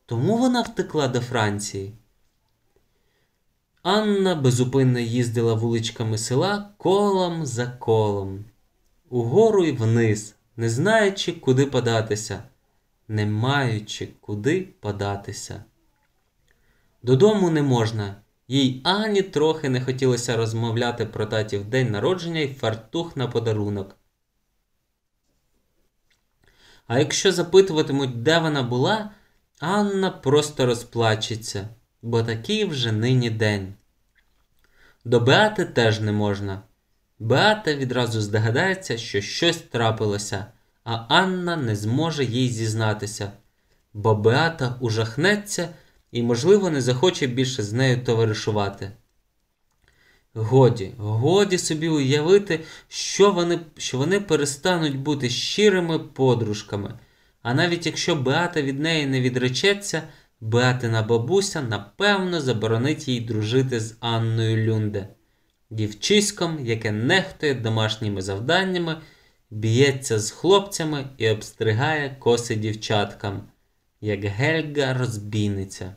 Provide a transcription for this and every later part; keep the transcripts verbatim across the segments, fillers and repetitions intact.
Тому вона втекла до Франції. Анна безупинно їздила вуличками села колом за колом, угору й вниз, не знаючи, куди податися, не маючи, куди податися. Додому не можна, їй ані трохи не хотілося розмовляти про татів день народження й фартух на подарунок. А якщо запитуватимуть, де вона була, Анна просто розплачеться, бо такий вже нині день. До Беати теж не можна. Беата відразу здогадається, що щось трапилося, а Анна не зможе їй зізнатися, бо Беата ужахнеться і, можливо, не захоче більше з нею товаришувати. Годі, годі собі уявити, що вони, що вони перестануть бути щирими подружками. А навіть якщо Беата від неї не відречеться, Беатина бабуся напевно заборонить їй дружити з Анною Люнде, дівчиськом, яке нехтує домашніми завданнями, б'ється з хлопцями і обстригає коси дівчаткам, як Гельга розбійниця.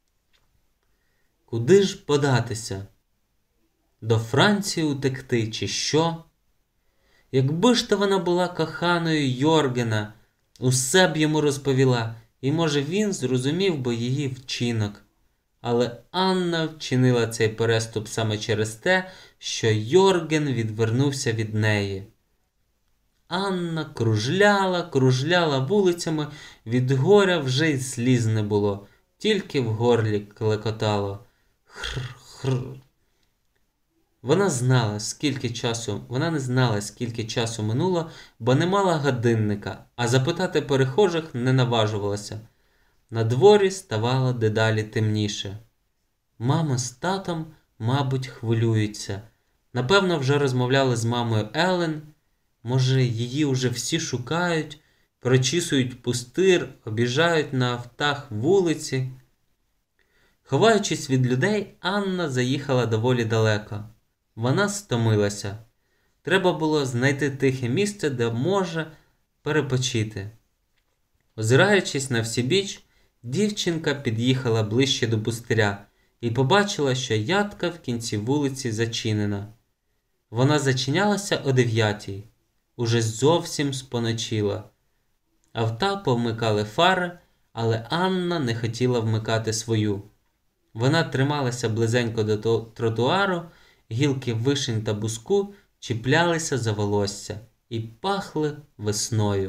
Куди ж податися? До Франції утекти, чи що? Якби ж то вона була коханою Йоргена, усе б йому розповіла, і, може, він зрозумів би її вчинок. Але Анна вчинила цей переступ саме через те, що Йорген відвернувся від неї. Анна кружляла, кружляла вулицями, від горя вже й сліз не було, тільки в горлі клекотало. Хр-хр. Вона знала, скільки часу, вона не знала, скільки часу минуло, бо не мала годинника, а запитати перехожих не наважувалася. На дворі ставало дедалі темніше. Мама з татом, мабуть, хвилюються. Напевно, вже розмовляли з мамою Елен. Може, її уже всі шукають, прочісують пустир, обіжають на автах вулиці. Ховаючись від людей, Анна заїхала доволі далеко. Вона стомилася. Треба було знайти тихе місце, де може перепочити. Озираючись на всібіч, дівчинка під'їхала ближче до пустиря і побачила, що ядка в кінці вулиці зачинена. Вона зачинялася о дев'ятій. Уже зовсім споночила. Авта повмикали фари, але Анна не хотіла вмикати свою. Вона трималася близенько до тротуару, гілки вишень та буску чіплялися за волосся і пахли весною.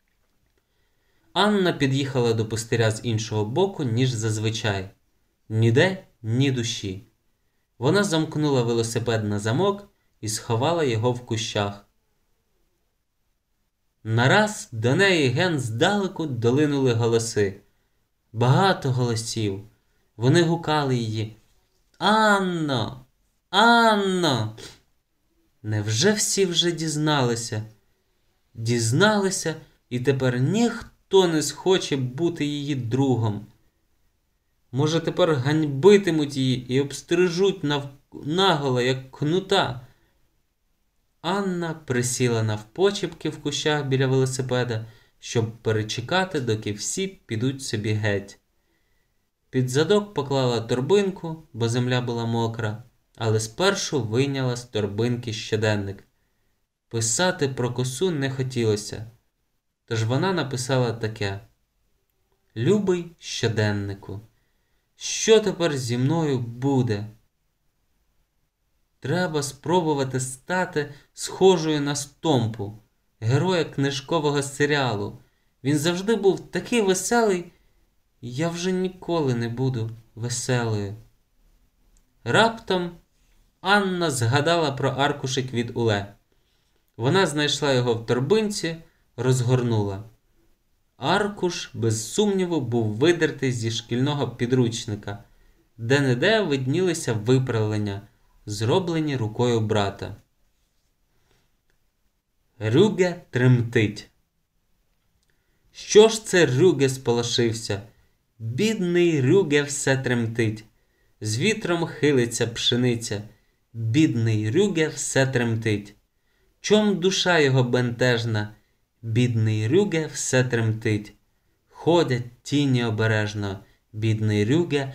Анна під'їхала до пустиря з іншого боку, ніж зазвичай. Ніде ні душі. Вона замкнула велосипед на замок і сховала його в кущах. Нараз до неї ген здалеку долинули голоси. Багато голосів. Вони гукали її: «Анно! Анно!» Невже всі вже дізналися? Дізналися, і тепер ніхто не схоче бути її другом. Може, тепер ганьбитимуть її і обстрижуть нав... наголо, як кнута. Анна присіла навпочепки в кущах біля велосипеда, щоб перечекати, доки всі підуть собі геть. Під задок поклала торбинку, бо земля була мокра, але спершу вийняла з торбинки щоденник. Писати про косу не хотілося, тож вона написала таке: «Любий щоденнику, що тепер зі мною буде? Треба спробувати стати схожою на Стомпу, героя книжкового серіалу. Він завжди був такий веселий, я вже ніколи не буду веселою». Раптом Анна згадала про аркушик від Уле. Вона знайшла його в торбинці, розгорнула. Аркуш, без сумніву, був видертий зі шкільного підручника, де-не-де виднілися виправлення, зроблені рукою брата. Рюге тремтить. Що ж це Рюге сполошився? Бідний Рюге все тремтить. З вітром хилиться пшениця. Бідний Рюге все тремтить. Чом душа його бентежна? Бідний Рюге все тремтить. Ходять тіні обережно. Бідний Рюге